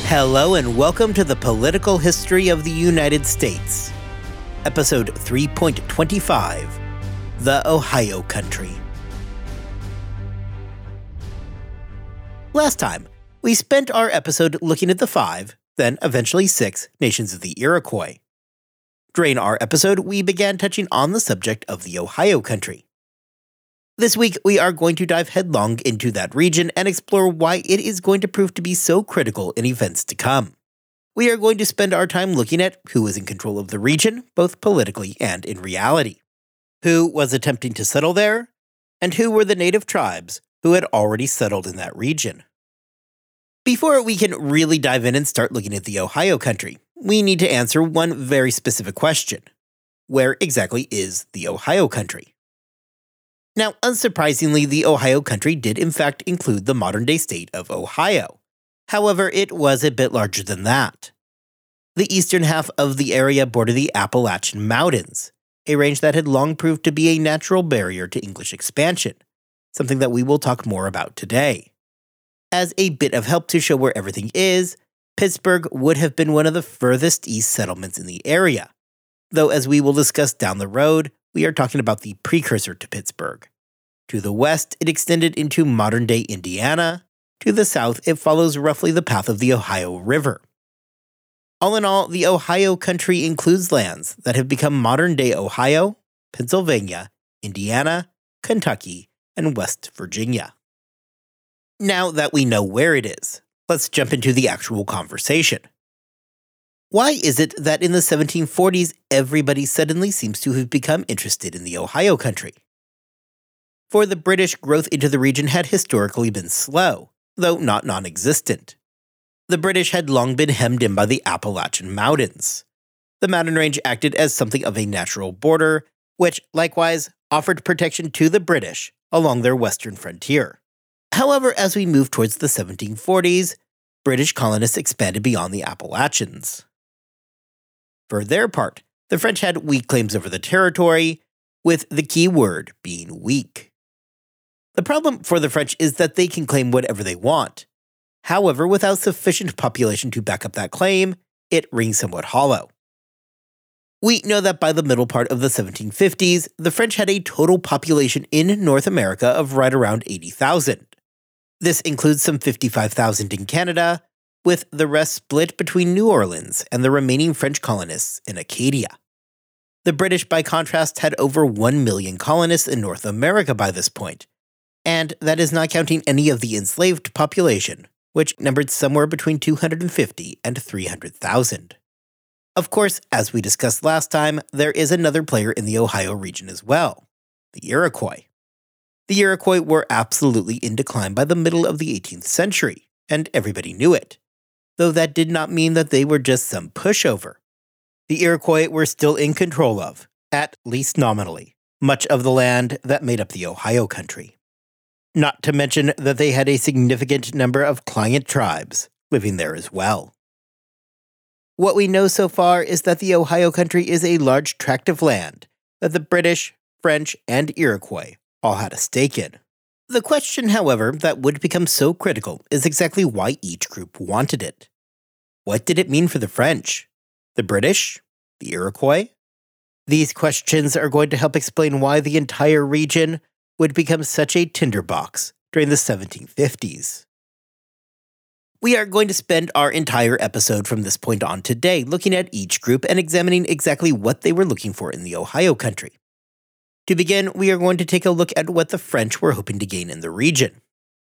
Hello and welcome to the Political History of the United States, Episode 3.25, The Ohio Country. Last time, we spent our episode looking at the 5, then eventually 6, nations of the Iroquois. During our episode, we began touching on the subject of the Ohio Country. This week, we are going to dive headlong into that region and explore why it is going to prove to be so critical in events to come. We are going to spend our time looking at who is in control of the region, both politically and in reality, who was attempting to settle there, and who were the native tribes who had already settled in that region. Before we can really dive in and start looking at the Ohio Country, we need to answer one very specific question. Where exactly is the Ohio Country? Now, unsurprisingly, the Ohio Country did in fact include the modern-day state of Ohio. However, it was a bit larger than that. The eastern half of the area bordered the Appalachian Mountains, a range that had long proved to be a natural barrier to English expansion, something that we will talk more about today. As a bit of help to show where everything is, Pittsburgh would have been one of the furthest east settlements in the area, though as we will discuss down the road, we are talking about the precursor to Pittsburgh. To the west, it extended into modern-day Indiana. To the south, it follows roughly the path of the Ohio River. All in all, the Ohio Country includes lands that have become modern-day Ohio, Pennsylvania, Indiana, Kentucky, and West Virginia. Now that we know where it is, let's jump into the actual conversation. Why is it that in the 1740s, everybody suddenly seems to have become interested in the Ohio Country? For the British, growth into the region had historically been slow, though not non-existent. The British had long been hemmed in by the Appalachian Mountains. The mountain range acted as something of a natural border, which likewise offered protection to the British along their western frontier. However, as we moved towards the 1740s, British colonists expanded beyond the Appalachians. For their part, the French had weak claims over the territory, with the key word being weak. The problem for the French is that they can claim whatever they want. However, without sufficient population to back up that claim, it rings somewhat hollow. We know that by the middle part of the 1750s, the French had a total population in North America of right around 80,000. This includes some 55,000 in Canada, with the rest split between New Orleans and the remaining French colonists in Acadia. The British, by contrast, had over 1 million colonists in North America by this point, and that is not counting any of the enslaved population, which numbered somewhere between 250 and 300,000. Of course, as we discussed last time, there is another player in the Ohio region as well, the Iroquois. The Iroquois were absolutely in decline by the middle of the 18th century, and everybody knew it. Though that did not mean that they were just some pushover. The Iroquois were still in control of, at least nominally, much of the land that made up the Ohio Country. Not to mention that they had a significant number of client tribes living there as well. What we know so far is that the Ohio Country is a large tract of land that the British, French, and Iroquois all had a stake in. The question, however, that would become so critical is exactly why each group wanted it. What did it mean for the French? The British? The Iroquois? These questions are going to help explain why the entire region would become such a tinderbox during the 1750s. We are going to spend our entire episode from this point on today looking at each group and examining exactly what they were looking for in the Ohio Country. To begin, we are going to take a look at what the French were hoping to gain in the region.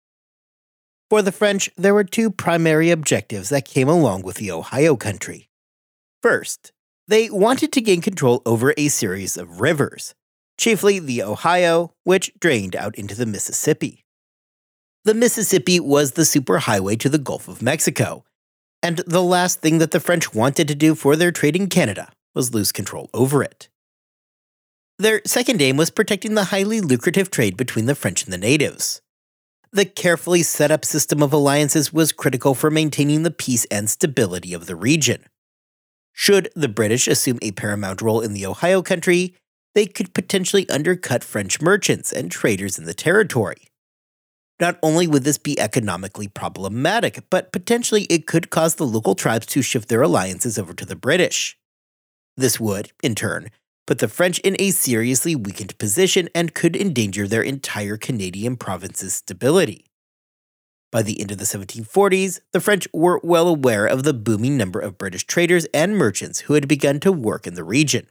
For the French, there were two primary objectives that came along with the Ohio Country. First, they wanted to gain control over a series of rivers, chiefly the Ohio, which drained out into the Mississippi. The Mississippi was the superhighway to the Gulf of Mexico, and the last thing that the French wanted to do for their trade in Canada was lose control over it. Their second aim was protecting the highly lucrative trade between the French and the natives. The carefully set up system of alliances was critical for maintaining the peace and stability of the region. Should the British assume a paramount role in the Ohio Country, they could potentially undercut French merchants and traders in the territory. Not only would this be economically problematic, but potentially it could cause the local tribes to shift their alliances over to the British. This would, in turn, put the French in a seriously weakened position and could endanger their entire Canadian province's stability. By the end of the 1740s, the French were well aware of the booming number of British traders and merchants who had begun to work in the region.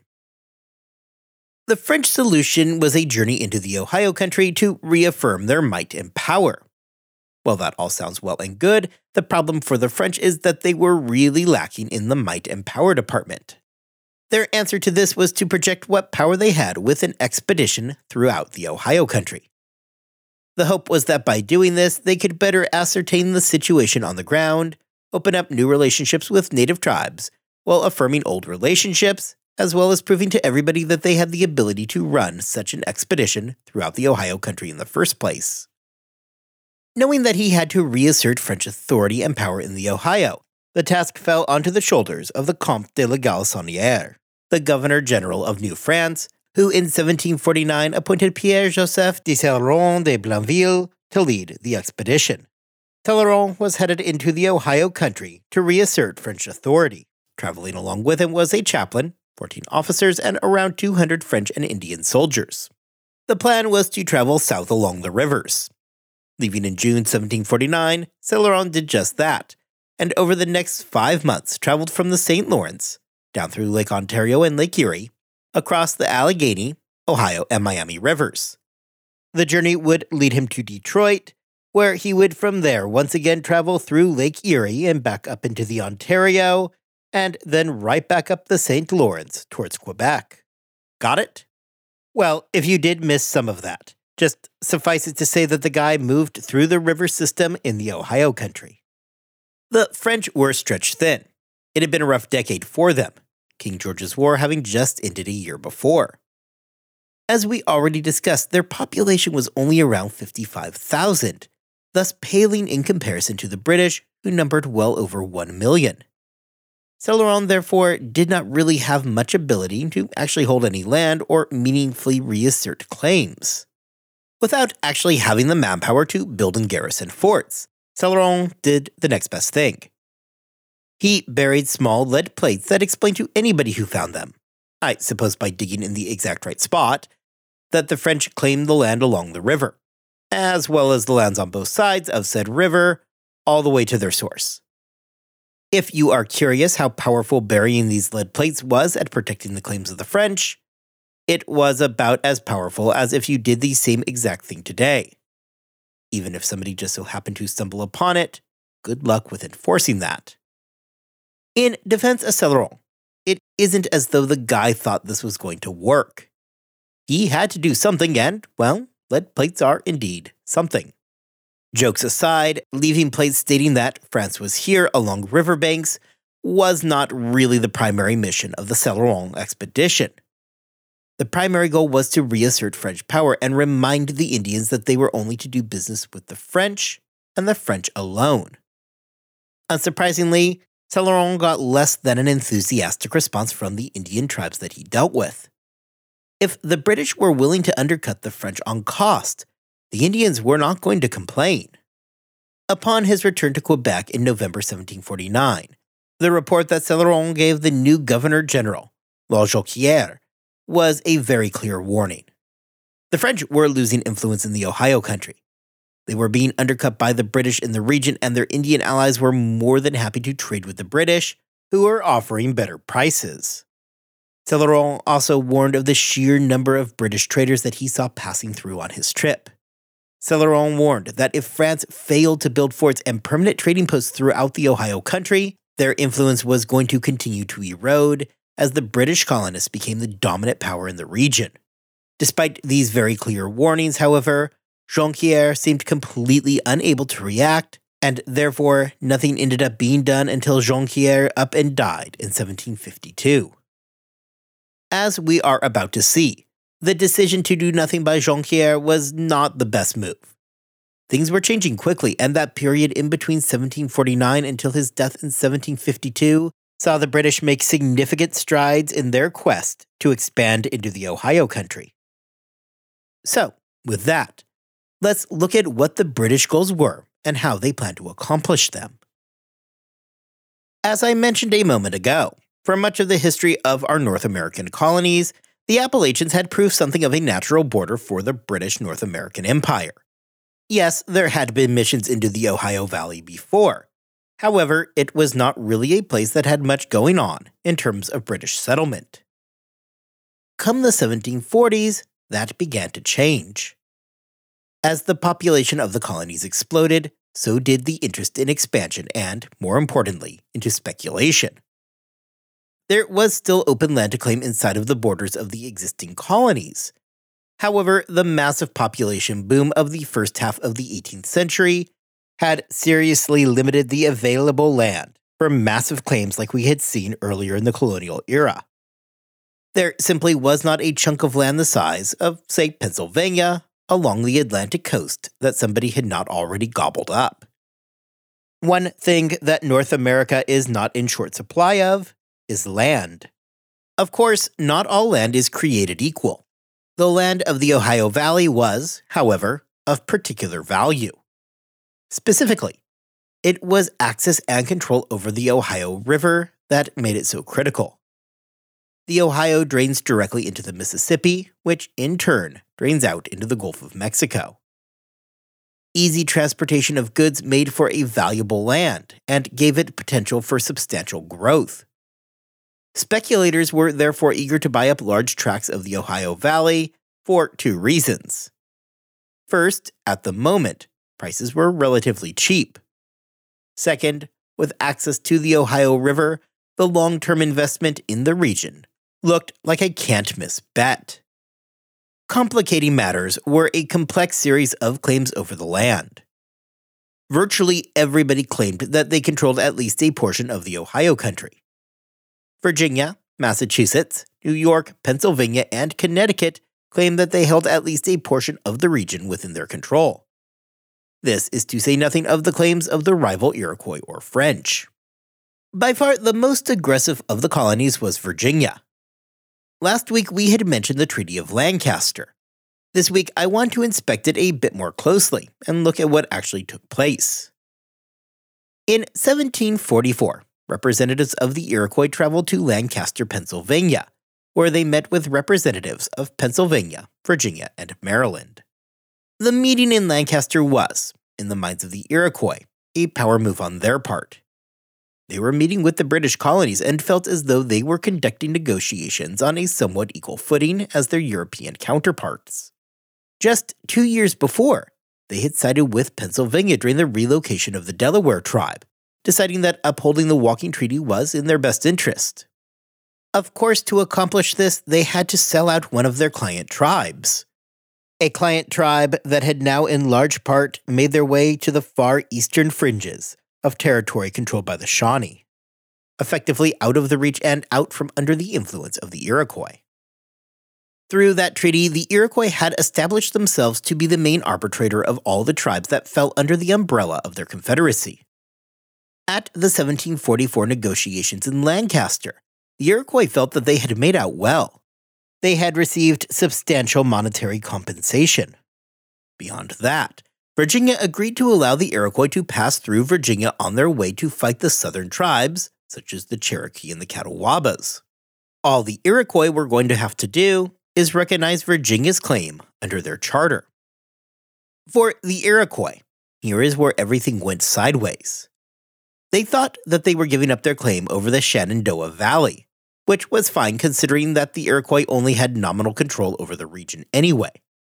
The French solution was a journey into the Ohio country to reaffirm their might and power. While that all sounds well and good, the problem for the French is that they were really lacking in the might and power department. Their answer to this was to project what power they had with an expedition throughout the Ohio country. The hope was that by doing this, they could better ascertain the situation on the ground, open up new relationships with native tribes, while affirming old relationships, as well as proving to everybody that they had the ability to run such an expedition throughout the Ohio country in the first place. Knowing that he had to reassert French authority and power in the Ohio, the task fell onto the shoulders of the Comte de la Galissonière, the Governor-General of New France, who in 1749 appointed Pierre-Joseph de Céloron de Blainville to lead the expedition. Céloron was headed into the Ohio country to reassert French authority. Traveling along with him was a chaplain, 14 officers, and around 200 French and Indian soldiers. The plan was to travel south along the rivers. Leaving in June 1749, Céloron did just that, and over the next 5 months traveled from the St. Lawrence, down through Lake Ontario and Lake Erie, across the Allegheny, Ohio, and Miami rivers. The journey would lead him to Detroit, where he would from there once again travel through Lake Erie and back up into the Ontario, and then right back up the St. Lawrence towards Quebec. Got it? Well, if you did miss some of that, just suffice it to say that the guy moved through the river system in the Ohio country. The French were stretched thin. It had been a rough decade for them, King George's War having just ended a year before. As we already discussed, their population was only around 55,000, thus paling in comparison to the British, who numbered well over 1 million. Céloron, therefore, did not really have much ability to actually hold any land or meaningfully reassert claims. Without actually having the manpower to build and garrison forts, Céloron did the next best thing. He buried small lead plates that explained to anybody who found them, I suppose by digging in the exact right spot, that the French claimed the land along the river, as well as the lands on both sides of said river, all the way to their source. If you are curious how powerful burying these lead plates was at protecting the claims of the French, it was about as powerful as if you did the same exact thing today. Even if somebody just so happened to stumble upon it, good luck with enforcing that. In defense of Céloron, it isn't as though the guy thought this was going to work. He had to do something and, well, lead plates are indeed something. Jokes aside, leaving plates stating that France was here along riverbanks was not really the primary mission of the Céloron expedition. The primary goal was to reassert French power and remind the Indians that they were only to do business with the French and the French alone. Unsurprisingly, Céloron got less than an enthusiastic response from the Indian tribes that he dealt with. If the British were willing to undercut the French on cost, the Indians were not going to complain. Upon his return to Quebec in November 1749, the report that Céloron gave the new Governor-General, La Jonquière, was a very clear warning. The French were losing influence in the Ohio country. They were being undercut by the British in the region, and their Indian allies were more than happy to trade with the British, who were offering better prices. Céloron also warned of the sheer number of British traders that he saw passing through on his trip. Céloron warned that if France failed to build forts and permanent trading posts throughout the Ohio country, their influence was going to continue to erode as the British colonists became the dominant power in the region. Despite these very clear warnings, however, Jonquière seemed completely unable to react, and therefore nothing ended up being done until Jonquière up and died in 1752. As we are about to see, the decision to do nothing by Jonquière was not the best move. Things were changing quickly, and that period in between 1749 until his death in 1752 saw the British make significant strides in their quest to expand into the Ohio country. So, with that, Let's look at what the British goals were and how they planned to accomplish them. As I mentioned a moment ago, for much of the history of our North American colonies, the Appalachians had proved something of a natural border for the British North American Empire. Yes, there had been missions into the Ohio Valley before. However, it was not really a place that had much going on in terms of British settlement. Come the 1740s, that began to change. As the population of the colonies exploded, so did the interest in expansion and, more importantly, into speculation. There was still open land to claim inside of the borders of the existing colonies. However, the massive population boom of the first half of the 18th century had seriously limited the available land for massive claims like we had seen earlier in the colonial era. There simply was not a chunk of land the size of, say, Pennsylvania, along the Atlantic coast that somebody had not already gobbled up. One thing that North America is not in short supply of is land. Of course, not all land is created equal. The land of the Ohio Valley was, however, of particular value. Specifically, it was access and control over the Ohio River that made it so critical. The Ohio drains directly into the Mississippi, which in turn drains out into the Gulf of Mexico. Easy transportation of goods made for a valuable land and gave it potential for substantial growth. Speculators were therefore eager to buy up large tracts of the Ohio Valley for two reasons. First, at the moment, prices were relatively cheap. Second, with access to the Ohio River, the long-term investment in the region looked like a can't-miss bet. Complicating matters were a complex series of claims over the land. Virtually everybody claimed that they controlled at least a portion of the Ohio country. Virginia, Massachusetts, New York, Pennsylvania, and Connecticut claimed that they held at least a portion of the region within their control. This is to say nothing of the claims of the rival Iroquois or French. By far the most aggressive of the colonies was Virginia. Last week we had mentioned the Treaty of Lancaster. This week I want to inspect it a bit more closely and look at what actually took place. In 1744, representatives of the Iroquois traveled to Lancaster, Pennsylvania, where they met with representatives of Pennsylvania, Virginia, and Maryland. The meeting in Lancaster was, in the minds of the Iroquois, a power move on their part. They were meeting with the British colonies and felt as though they were conducting negotiations on a somewhat equal footing as their European counterparts. Just 2 years before, they had sided with Pennsylvania during the relocation of the Delaware tribe, deciding that upholding the Walking Treaty was in their best interest. Of course, to accomplish this, they had to sell out one of their client tribes. A client tribe that had now in large part made their way to the far eastern fringes of territory controlled by the Shawnee, effectively out of the reach and out from under the influence of the Iroquois. Through that treaty, the Iroquois had established themselves to be the main arbitrator of all the tribes that fell under the umbrella of their confederacy. At the 1744 negotiations in Lancaster, the Iroquois felt that they had made out well. They had received substantial monetary compensation. Beyond that, Virginia agreed to allow the Iroquois to pass through Virginia on their way to fight the southern tribes, such as the Cherokee and the Catawbas. All the Iroquois were going to have to do is recognize Virginia's claim under their charter. For the Iroquois, here is where everything went sideways. They thought that they were giving up their claim over the Shenandoah Valley, which was fine considering that the Iroquois only had nominal control over the region anyway.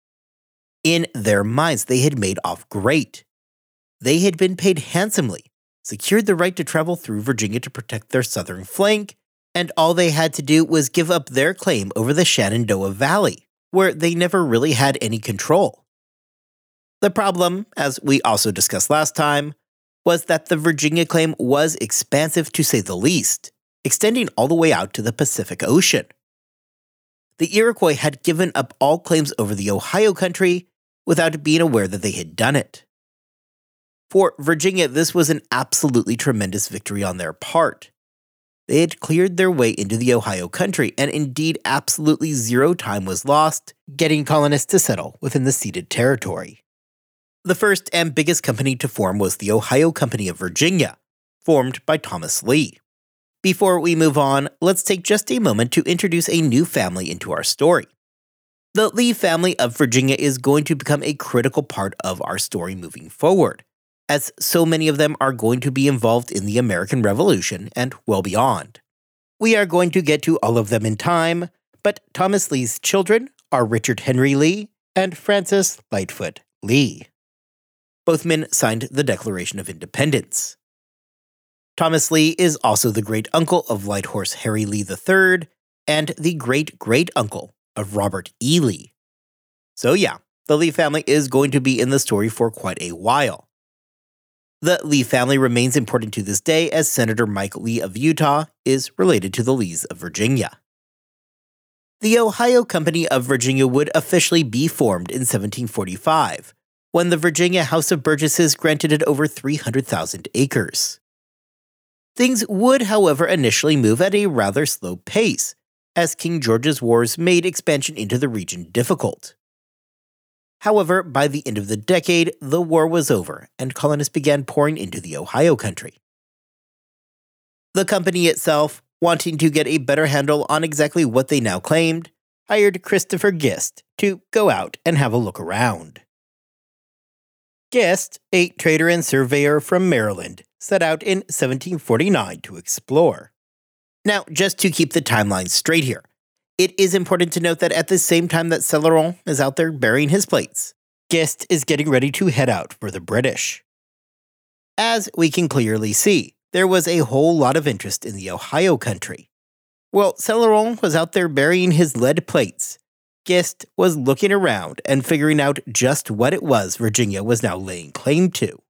In their minds, they had made off great. They had been paid handsomely, secured the right to travel through Virginia to protect their southern flank, and all they had to do was give up their claim over the Shenandoah Valley, where they never really had any control. The problem, as we also discussed last time, was that the Virginia claim was expansive to say the least, extending all the way out to the Pacific Ocean. The Iroquois had given up all claims over the Ohio country without being aware that they had done it. For Virginia, this was an absolutely tremendous victory on their part. They had cleared their way into the Ohio country, and indeed absolutely zero time was lost getting colonists to settle within the ceded territory. The first and biggest company to form was the Ohio Company of Virginia, formed by Thomas Lee. Before we move on, let's take just a moment to introduce a new family into our story. The Lee family of Virginia is going to become a critical part of our story moving forward, as so many of them are going to be involved in the American Revolution and well beyond. We are going to get to all of them in time, but Thomas Lee's children are Richard Henry Lee and Francis Lightfoot Lee. Both men signed the Declaration of Independence. Thomas Lee is also the great-uncle of Light Horse Harry Lee III and the great-great-uncle of Robert E. Lee. So yeah, the Lee family is going to be in the story for quite a while. The Lee family remains important to this day as Senator Mike Lee of Utah is related to the Lees of Virginia. The Ohio Company of Virginia would officially be formed in 1745, when the Virginia House of Burgesses granted it over 300,000 acres. Things would, however, initially move at a rather slow pace, as King George's wars made expansion into the region difficult. However, by the end of the decade, the war was over, and colonists began pouring into the Ohio country. The company itself, wanting to get a better handle on exactly what they now claimed, hired Christopher Gist to go out and have a look around. Gist, a trader and surveyor from Maryland, set out in 1749 to explore. Now, just to keep the timeline straight here, it is important to note that at the same time that Céloron is out there burying his plates, Gist is getting ready to head out for the British. As we can clearly see, there was a whole lot of interest in the Ohio country. While Céloron was out there burying his lead plates, Gist was looking around and figuring out just what it was Virginia was now laying claim to.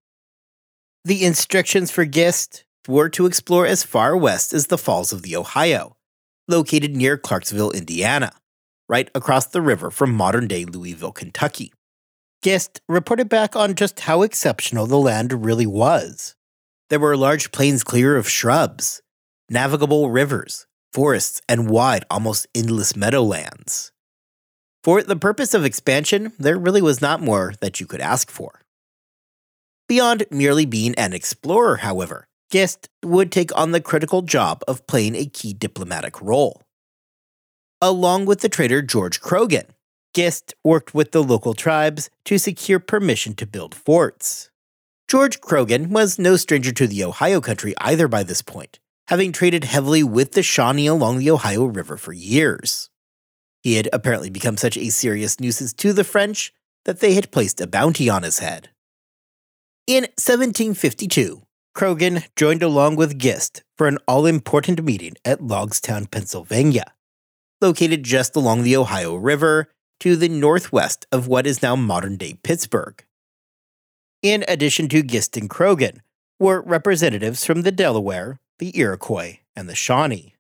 The instructions for Gist were to explore as far west as the Falls of the Ohio, located near Clarksville, Indiana, right across the river from modern-day Louisville, Kentucky. Gist reported back on just how exceptional the land really was. There were large plains clear of shrubs, navigable rivers, forests, and wide, almost endless meadowlands. For the purpose of expansion, there really was not more that you could ask for. Beyond merely being an explorer, however, Gist would take on the critical job of playing a key diplomatic role. Along with the trader George Croghan, Gist worked with the local tribes to secure permission to build forts. George Croghan was no stranger to the Ohio country either by this point, having traded heavily with the Shawnee along the Ohio River for years. He had apparently become such a serious nuisance to the French that they had placed a bounty on his head. In 1752, Croghan joined along with Gist for an all-important meeting at Logstown, Pennsylvania, located just along the Ohio River to the northwest of what is now modern-day Pittsburgh. In addition to Gist and Croghan were representatives from the Delaware, the Iroquois, and the Shawnee.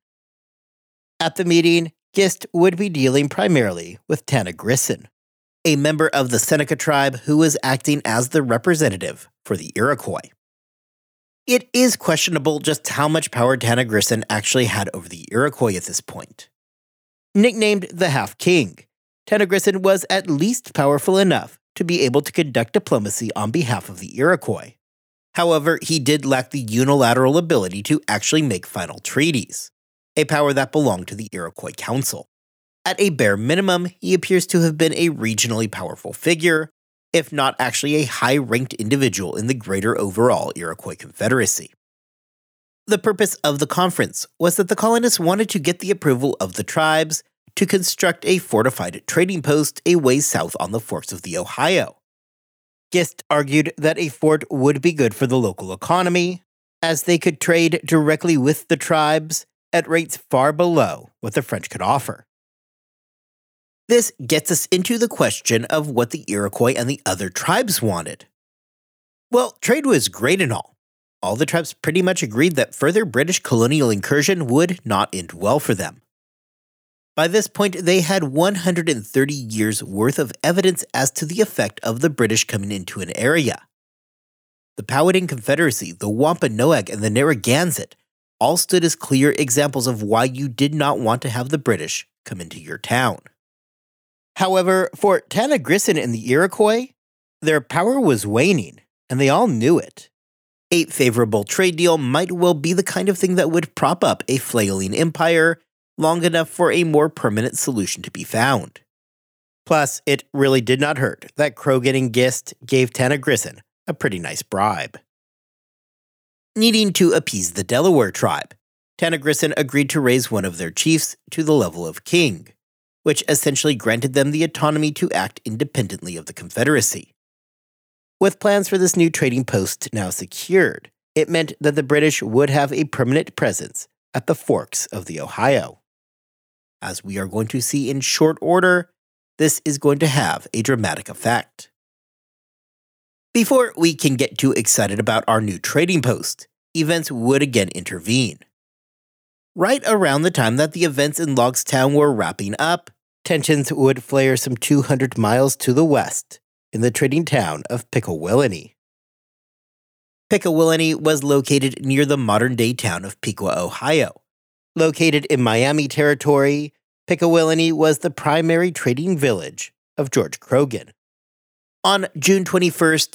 At the meeting, Gist would be dealing primarily with Tanagrisson, a member of the Seneca tribe who was acting as the representative for the Iroquois. It is questionable just how much power Tanagrisson actually had over the Iroquois at this point. Nicknamed the Half-King, Tanagrisson was at least powerful enough to be able to conduct diplomacy on behalf of the Iroquois. However, he did lack the unilateral ability to actually make final treaties, a power that belonged to the Iroquois Council. At a bare minimum, he appears to have been a regionally powerful figure, if not actually a high-ranked individual in the greater overall Iroquois Confederacy. The purpose of the conference was that the colonists wanted to get the approval of the tribes to construct a fortified trading post a ways south on the forks of the Ohio. Gist argued that a fort would be good for the local economy, as they could trade directly with the tribes at rates far below what the French could offer. This gets us into the question of what the Iroquois and the other tribes wanted. Well, trade was great and all. All the tribes pretty much agreed that further British colonial incursion would not end well for them. By this point, they had 130 years' worth of evidence as to the effect of the British coming into an area. The Powhatan Confederacy, the Wampanoag, and the Narragansett all stood as clear examples of why you did not want to have the British come into your town. However, for Tanagrisson and the Iroquois, Their power was waning, and they all knew it. A favorable trade deal might well be the kind of thing that would prop up a flailing empire long enough for a more permanent solution to be found. Plus, it really did not hurt that Croghan and Gist gave Tanagrisan a pretty nice bribe. Needing to appease the Delaware tribe, Tanagrisan agreed to raise one of their chiefs to the level of king, which essentially granted them the autonomy to act independently of the Confederacy. With plans for this new trading post now secured, it meant that the British would have a permanent presence at the forks of the Ohio. As we are going to see in short order, this is going to have a dramatic effect. Before we can get too excited about our new trading post, events would again intervene. Right around the time that the events in Logstown were wrapping up, tensions would flare some 200 miles to the west in the trading town of Pickawillany. Pickawillany was located near the modern-day town of Piqua, Ohio. Located in Miami Territory, Pickawillany was the primary trading village of George Croghan. On June 21,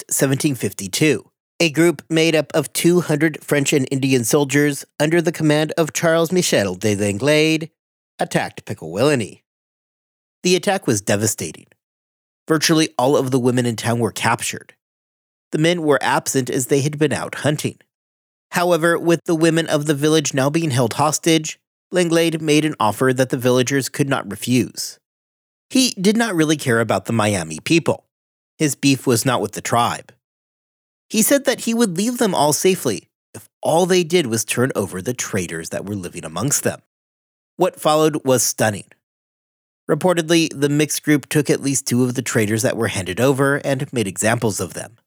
1752, a group made up of 200 French and Indian soldiers under the command of Charles Michel de Langlade attacked Pickawillany. The attack was devastating. Virtually all of the women in town were captured. The men were absent as they had been out hunting. However, with the women of the village now being held hostage, Langlade made an offer that the villagers could not refuse. He did not really care about the Miami people. His beef was not with the tribe. He said that he would leave them all safely if all they did was turn over the traders that were living amongst them. What followed was stunning. Reportedly, the mixed group took at least 2 of the traders that were handed over and made examples of them.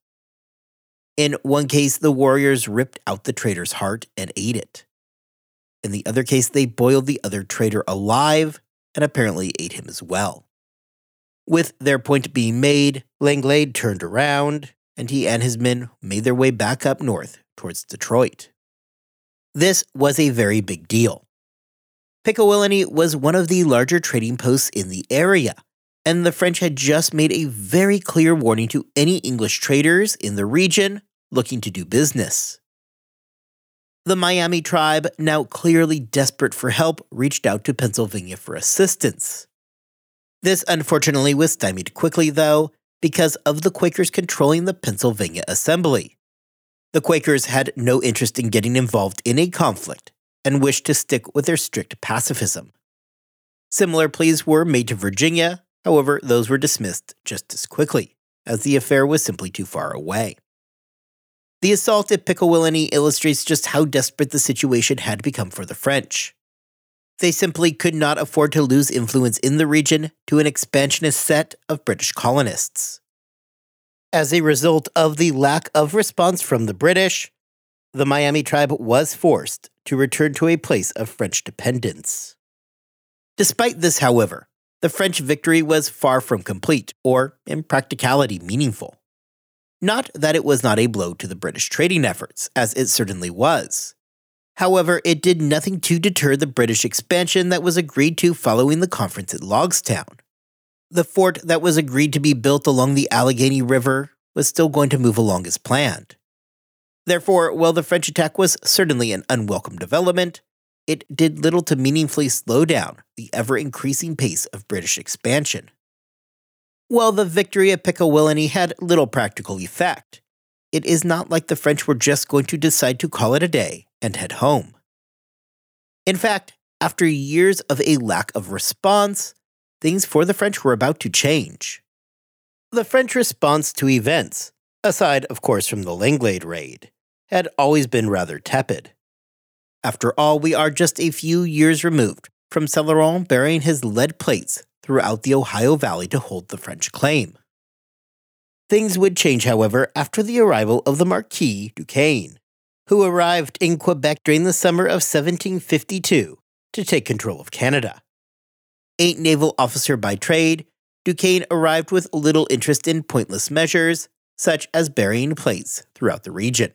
In one case, the warriors ripped out the trader's heart and ate it. In the other case, they boiled the other trader alive and apparently ate him as well. With their point being made, Langlade turned around, and he and his men made their way back up north towards Detroit. This was a very big deal. Pickawillany was one of the larger trading posts in the area, and the French had just made a very clear warning to any English traders in the region looking to do business. The Miami tribe, now clearly desperate for help, reached out to Pennsylvania for assistance. This unfortunately was stymied quickly, though, because of the Quakers controlling the Pennsylvania Assembly. The Quakers had no interest in getting involved in a conflict and wished to stick with their strict pacifism. Similar pleas were made to Virginia, however, those were dismissed just as quickly, as the affair was simply too far away. The assault at Pickawillany illustrates just how desperate the situation had become for the French. They simply could not afford to lose influence in the region to an expansionist set of British colonists. As a result of the lack of response from the British, the Miami tribe was forced to return to a place of French dependence. Despite this, however, the French victory was far from complete or, in practicality, meaningful. Not that it was not a blow to the British trading efforts, as it certainly was. However, it did nothing to deter the British expansion that was agreed to following the conference at Logstown. The fort that was agreed to be built along the Allegheny River was still going to move along as planned. Therefore, while the French attack was certainly an unwelcome development, it did little to meaningfully slow down the ever-increasing pace of British expansion. While the victory at Pickawillany had little practical effect, it is not like the French were just going to decide to call it a day and head home. In fact, after years of a lack of response, things for the French were about to change. The French response to events, aside of course from the Langlade raid, had always been rather tepid. After all, we are just a few years removed from Céloron burying his lead plates throughout the Ohio Valley to hold the French claim. Things would change, however, after the arrival of the Marquis Duquesne, who arrived in Quebec during the summer of 1752 to take control of Canada. A naval officer by trade, Duquesne arrived with little interest in pointless measures, such as burying plates throughout the region.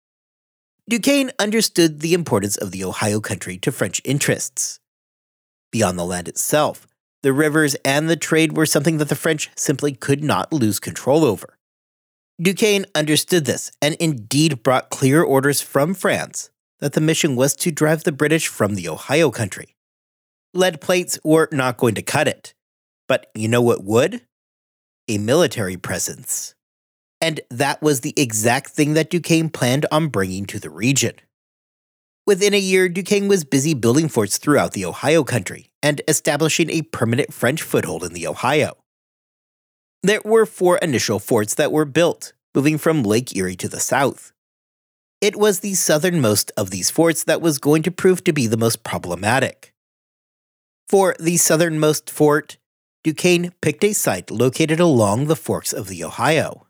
Duquesne understood the importance of the Ohio country to French interests. Beyond the land itself, the rivers and the trade were something that the French simply could not lose control over, Duquesne understood this and indeed brought clear orders from France that the mission was to drive the British from the Ohio country. Lead plates were not going to cut it, but you know what would? A military presence. And that was the exact thing that Duquesne planned on bringing to the region. Within a year, Duquesne was busy building forts throughout the Ohio country and establishing a permanent French foothold in the Ohio. There were 4 initial forts that were built, moving from Lake Erie to the south. It was the southernmost of these forts that was going to prove to be the most problematic. For the southernmost fort, Duquesne picked a site located along the forks of the Ohio.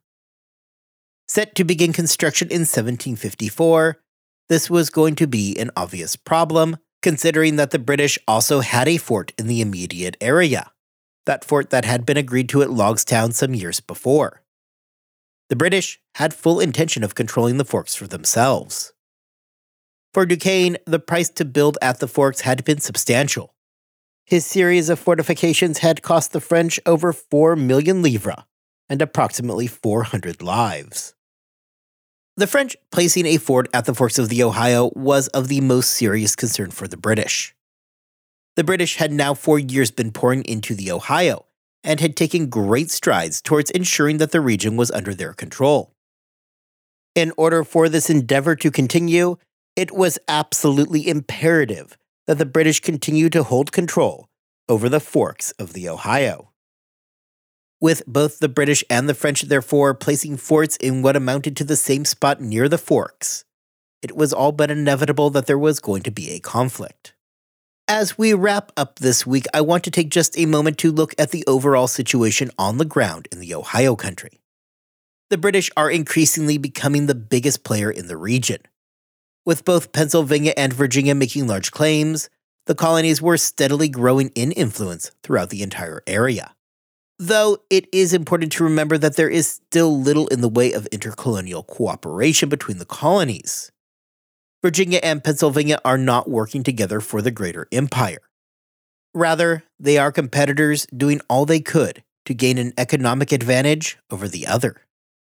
Set to begin construction in 1754, this was going to be an obvious problem, considering that the British also had a fort in the immediate area, that fort that had been agreed to at Logstown some years before. The British had full intention of controlling the forks for themselves. For Duquesne, the price to build at the forks had been substantial. His series of fortifications had cost the French over 4 million livres and approximately 400 lives. The French placing a fort at the forks of the Ohio was of the most serious concern for the British. The British had now for years been pouring into the Ohio and had taken great strides towards ensuring that the region was under their control. In order for this endeavor to continue, it was absolutely imperative that the British continue to hold control over the forks of the Ohio. With both the British and the French therefore placing forts in what amounted to the same spot near the forks, it was all but inevitable that there was going to be a conflict. As we wrap up this week, I want to take just a moment to look at the overall situation on the ground in the Ohio country. The British are increasingly becoming the biggest player in the region. With both Pennsylvania and Virginia making large claims, the colonies were steadily growing in influence throughout the entire area. Though it is important to remember that there is still little in the way of intercolonial cooperation between the colonies. Virginia and Pennsylvania are not working together for the greater empire. Rather, they are competitors doing all they could to gain an economic advantage over the other.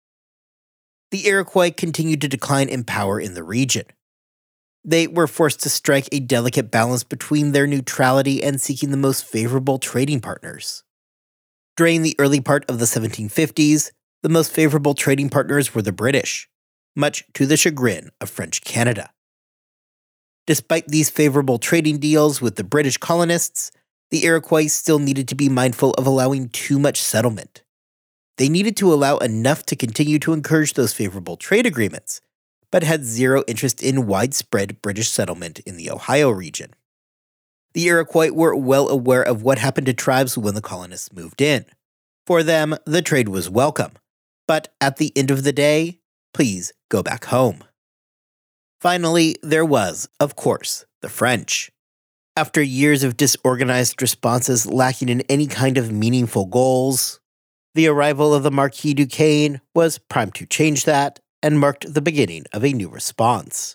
The Iroquois continued to decline in power in the region. They were forced to strike a delicate balance between their neutrality and seeking the most favorable trading partners. During the early part of the 1750s, the most favorable trading partners were the British, much to the chagrin of French Canada. Despite these favorable trading deals with the British colonists, the Iroquois still needed to be mindful of allowing too much settlement. They needed to allow enough to continue to encourage those favorable trade agreements, but had zero interest in widespread British settlement in the Ohio region. The Iroquois were well aware of what happened to tribes when the colonists moved in. For them, the trade was welcome, but at the end of the day, please go back home. Finally, there was, of course, the French. After years of disorganized responses lacking in any kind of meaningful goals, the arrival of the Marquis Duquesne was primed to change that and marked the beginning of a new response.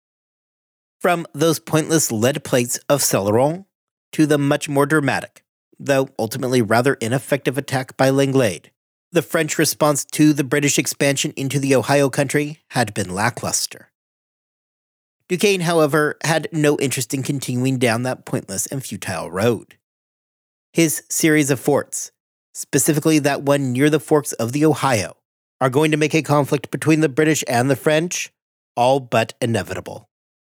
From those pointless lead plates of Celeron to the much more dramatic, though ultimately rather ineffective attack by Langlade, the French response to the British expansion into the Ohio country had been lackluster. Duquesne, however, had no interest in continuing down that pointless and futile road. His series of forts, specifically that one near the forks of the Ohio, are going to make a conflict between the British and the French all but inevitable.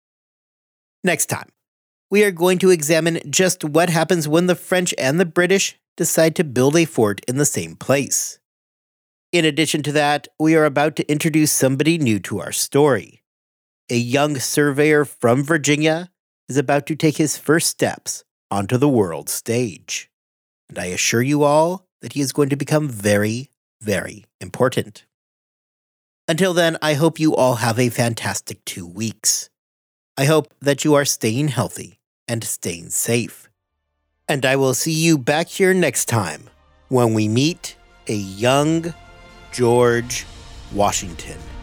Next time, we are going to examine just what happens when the French and the British decide to build a fort in the same place. In addition to that, we are about to introduce somebody new to our story. A young surveyor from Virginia is about to take his first steps onto the world stage. And I assure you all that he is going to become very, very important. Until then, I hope you all have a fantastic 2 weeks. I hope that you are staying healthy and staying safe. And I will see you back here next time when we meet a young George Washington.